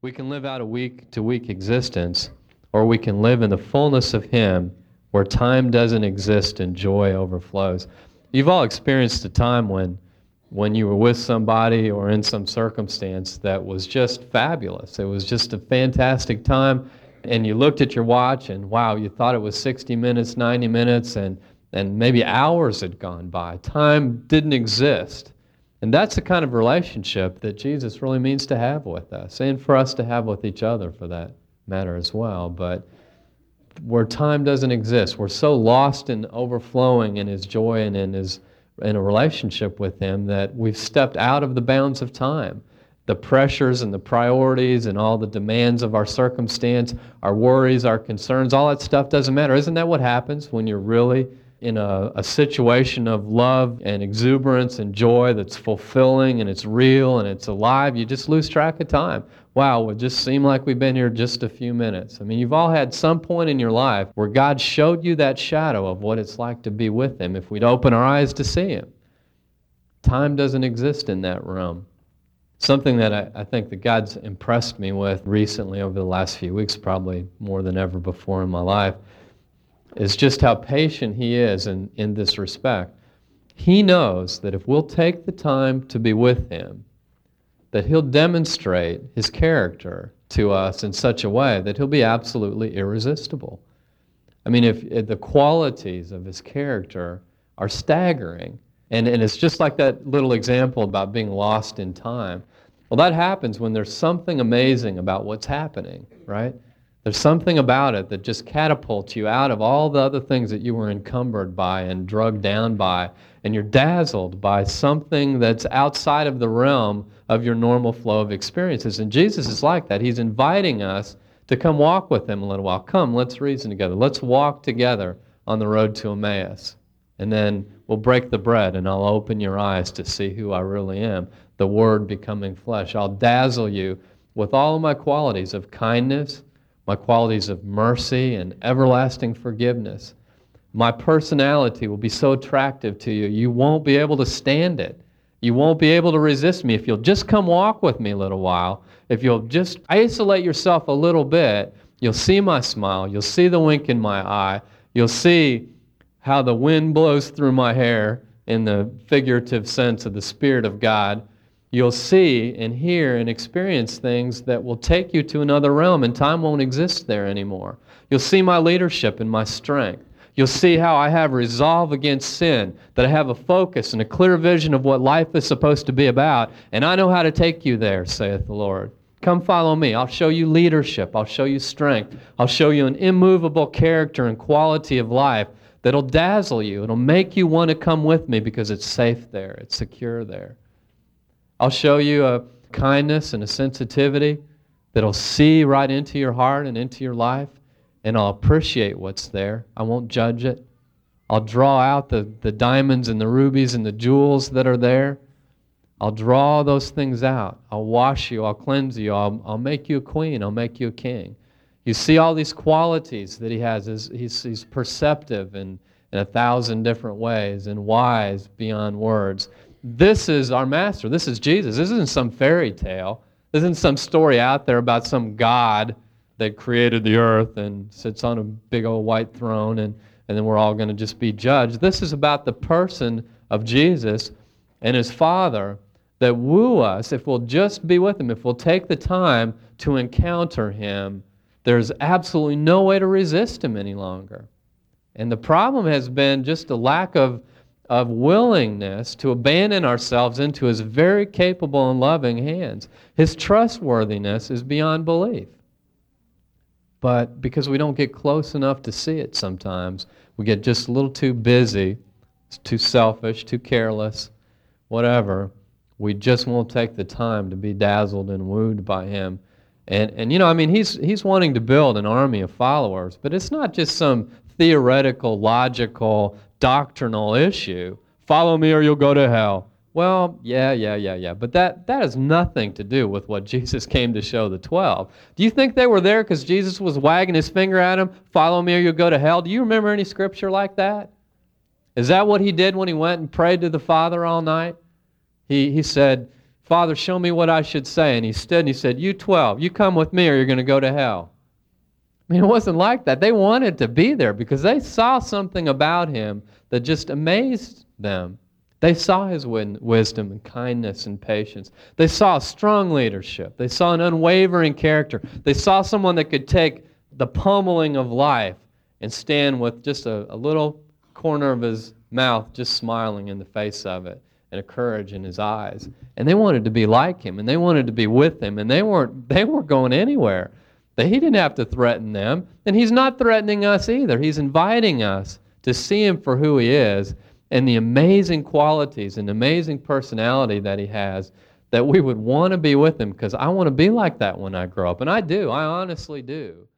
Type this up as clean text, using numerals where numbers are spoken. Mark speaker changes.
Speaker 1: We can live out a week-to-week existence, or we can live in the fullness of Him where time doesn't exist and joy overflows. You've all experienced a time when you were with somebody or in some circumstance that was just fabulous. It was just a fantastic time, and you looked at your watch and wow, you thought it was 60 minutes, 90 minutes, and maybe hours had gone by. Time didn't exist. And that's the kind of relationship that Jesus really means to have with us, and for us to have with each other for that matter as well. But where time doesn't exist, we're so lost and overflowing in His joy and in a relationship with Him that we've stepped out of the bounds of time. The pressures and the priorities and all the demands of our circumstance, our worries, our concerns, all that stuff doesn't matter. Isn't that what happens when you're really in a situation of love and exuberance and joy that's fulfilling and it's real and it's alive? You just lose track of time. Wow, it just seemed like we've been here just a few minutes. I mean, you've all had some point in your life where God showed you that shadow of what it's like to be with Him if we'd open our eyes to see Him. Time doesn't exist in that realm. Something that I think that God's impressed me with recently over the last few weeks, probably more than ever before in my life, is just how patient He is in this respect. He knows that if we'll take the time to be with Him, that He'll demonstrate His character to us in such a way that He'll be absolutely irresistible. I mean, if the qualities of His character are staggering, and it's just like that little example about being lost in time. Well, that happens when there's something amazing about what's happening, right? There's something about it that just catapults you out of all the other things that you were encumbered by and drugged down by, and you're dazzled by something that's outside of the realm of your normal flow of experiences. And Jesus is like that. He's inviting us to come walk with Him a little while. Come, let's reason together. Let's walk together on the road to Emmaus. And then we'll break the bread, and I'll open your eyes to see who I really am, the Word becoming flesh. I'll dazzle you with all of my qualities of kindness, my qualities of mercy and everlasting forgiveness. My personality will be so attractive to you, you won't be able to stand it. You won't be able to resist me if you'll just come walk with me a little while. If you'll just isolate yourself a little bit, you'll see my smile, you'll see the wink in my eye, you'll see how the wind blows through my hair in the figurative sense of the Spirit of God. You'll see and hear and experience things that will take you to another realm, and time won't exist there anymore. You'll see my leadership and my strength. You'll see how I have resolve against sin, that I have a focus and a clear vision of what life is supposed to be about, and I know how to take you there, saith the Lord. Come follow me. I'll show you leadership. I'll show you strength. I'll show you an immovable character and quality of life that'll dazzle you. It'll make you want to come with me because it's safe there. It's secure there. I'll show you a kindness and a sensitivity that'll see right into your heart and into your life, and I'll appreciate what's there. I won't judge it. I'll draw out the diamonds and the rubies and the jewels that are there. I'll draw those things out. I'll wash you. I'll cleanse you. I'll make you a queen. I'll make you a king. You see all these qualities that He has. He's perceptive in 1,000 different ways and wise beyond words. This is our Master. This is Jesus. This isn't some fairy tale. This isn't some story out there about some God that created the earth and sits on a big old white throne and then we're all going to just be judged. This is about the person of Jesus and His Father that woo us if we'll just be with Him, if we'll take the time to encounter Him. There's absolutely no way to resist Him any longer. And the problem has been just a lack of willingness to abandon ourselves into His very capable and loving hands. His trustworthiness is beyond belief. But because we don't get close enough to see it sometimes, we get just a little too busy, too selfish, too careless, whatever. We just won't take the time to be dazzled and wooed by Him. And you know, I mean, He's wanting to build an army of followers, but it's not just some theoretical, logical, doctrinal issue. Follow me or you'll go to hell. Well, yeah. But that has nothing to do with what Jesus came to show the 12. Do you think they were there because Jesus was wagging His finger at them? Follow me or you'll go to hell. Do you remember any scripture like that? Is that what He did when He went and prayed to the Father all night? He said, Father, show me what I should say. And he stood and he said, you 12, you come with me or you're going to go to hell. I mean, it wasn't like that. They wanted to be there because they saw something about him that just amazed them. They saw his wisdom and kindness and patience. They saw strong leadership. They saw an unwavering character. They saw someone that could take the pummeling of life and stand with just a little corner of his mouth just smiling in the face of it and a courage in his eyes. And they wanted to be like him, and they wanted to be with him, and they weren't going anywhere. He didn't have to threaten them, and he's not threatening us either. He's inviting us to see him for who he is and the amazing qualities and amazing personality that he has, that we would want to be with him, because I want to be like that when I grow up. And I do. I honestly do.